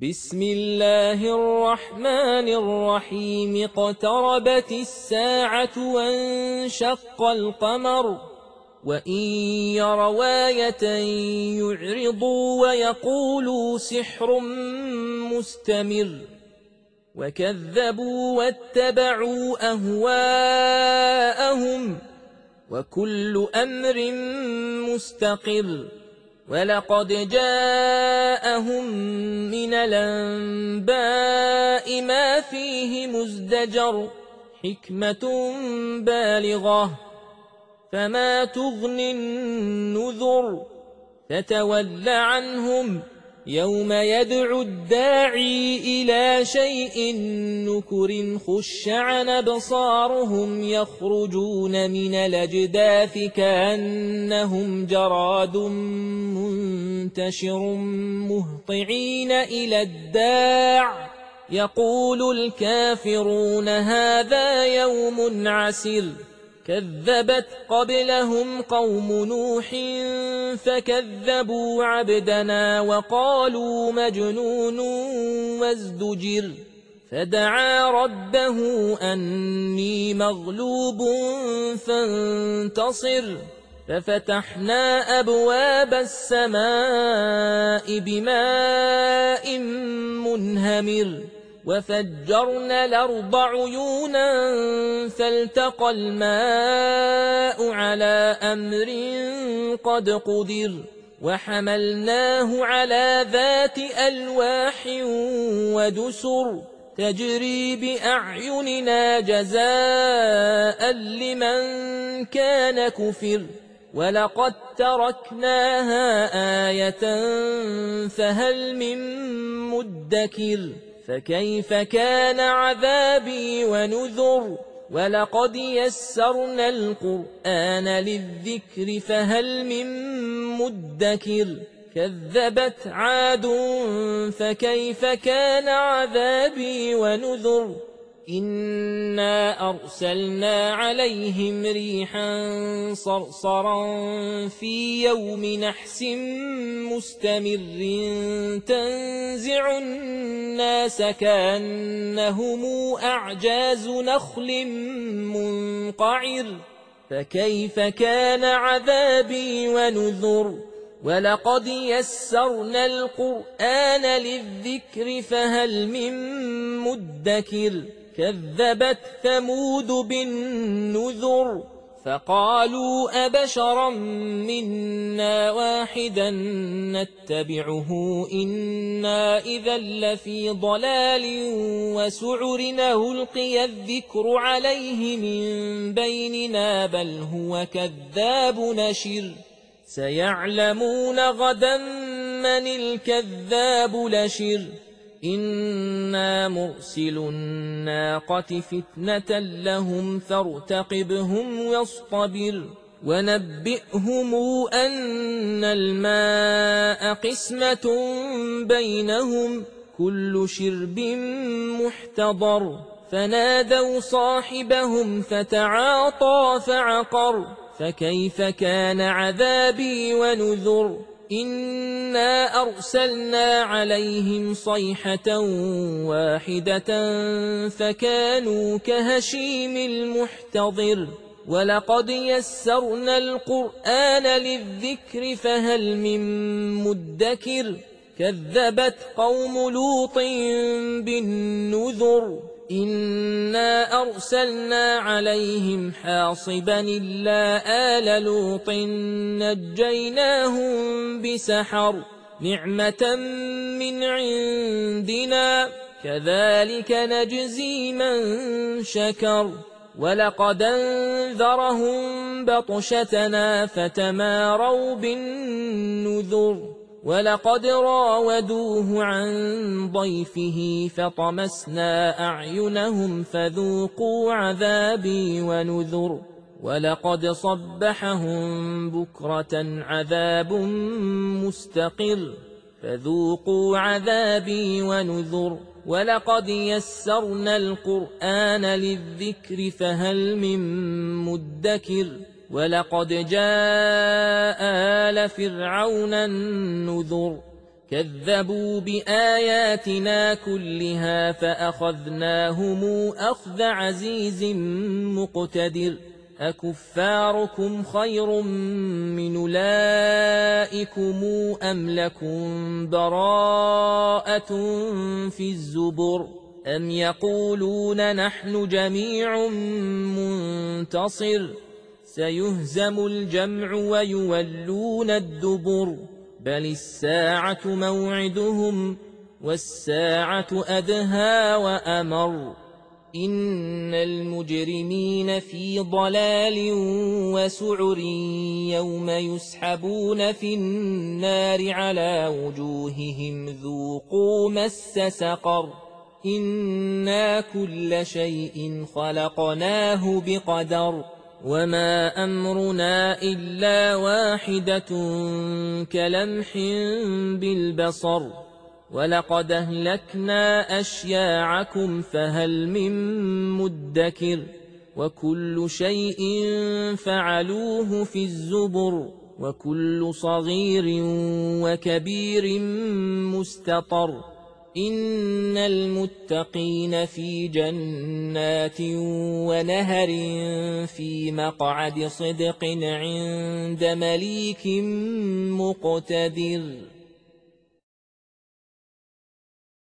بسم الله الرحمن الرحيم اقتربت الساعة وانشق القمر وإن يروا آية يعرضوا ويقولوا سحر مستمر وكذبوا واتبعوا أهواءهم وكل أمر مستقر ولقد جاءهم من الأنباء ما فيه مزدجر حكمة بالغة فما تغني النذر فتول عنهم يوم يدعو الداعي إلى شيء نكر خش عن أبصارهم يخرجون من الأجداث كأنهم جراد منتشر مهطعين إلى الداع يقول الكافرون هذا يوم عسر كذبت قبلهم قوم نوح فكذبوا عبدنا وقالوا مجنون وازدجر فدعا ربه أني مغلوب فانتصر ففتحنا أبواب السماء بماء منهمر وفجرنا الأرض عيونا فالتقى الماء على أمر قد قدر وحملناه على ذات ألواح ودسر تجري بأعيننا جزاء لمن كان كفر ولقد تركناها آية فهل من مدكر فكيف كان عذابي ونذر ولقد يسرنا القرآن للذكر فهل من مدكر كذبت عاد فكيف كان عذابي ونذر إنا أرسلنا عليهم ريحا صرصرا في يوم نحس مستمر تنزع الناس كأنهم أعجاز نخل منقعر فكيف كان عذابي ونذر ولقد يسرنا القرآن للذكر فهل من مدكر كذبت ثمود بالنذر فقالوا أبشرا منا واحدا نتبعه إنا إذا لفي ضلال وسعر ألقي الذكر عليه من بيننا بل هو كذاب نشر سيعلمون غدا من الكذاب لشر إنا مرسل الناقة فتنة لهم فارتقبهم واصطبر ونبئهم أن الماء قسمة بينهم كل شرب محتضر فنادوا صاحبهم فتعاطى فعقر فكيف كان عذابي ونذر إنا أرسلنا عليهم صيحة واحدة فكانوا كهشيم المحتضر ولقد يسرنا القرآن للذكر فهل من مدكر كذبت قوم لوط بالنذر إنا أرسلنا عليهم حاصبا إلا آل لوط نجيناهم بسحر نعمة من عندنا كذلك نجزي من شكر ولقد انذرهم بطشتنا فتماروا بالنذر ولقد راودوه عن ضيفه فطمسنا أعينهم فذوقوا عذابي ونذر ولقد صبحهم بكرة عذاب مستقر فذوقوا عذابي ونذر ولقد يسرنا القرآن للذكر فهل من مدكر ولقد جاء آل فرعون النذر كذبوا بآياتنا كلها فأخذناهم أخذ عزيز مقتدر أكفاركم خير من أولئكم أم لكم براءة في الزبر أم يقولون نحن جميع منتصر سيهزم الجمع ويولون الدبر بل الساعة موعدهم والساعة أدهى وأمر إن المجرمين في ضلال وسعر يوم يسحبون في النار على وجوههم ذوقوا مس سقر إنا كل شيء خلقناه بقدر وما أمرنا إلا واحدة كلمح بالبصر ولقد أهلكنا أشياعكم فهل من مدكر وكل شيء فعلوه في الزبر وكل صغير وكبير مستطر إن المتقين في جنات ونهر في مقعد صدق عند مليك مقتدر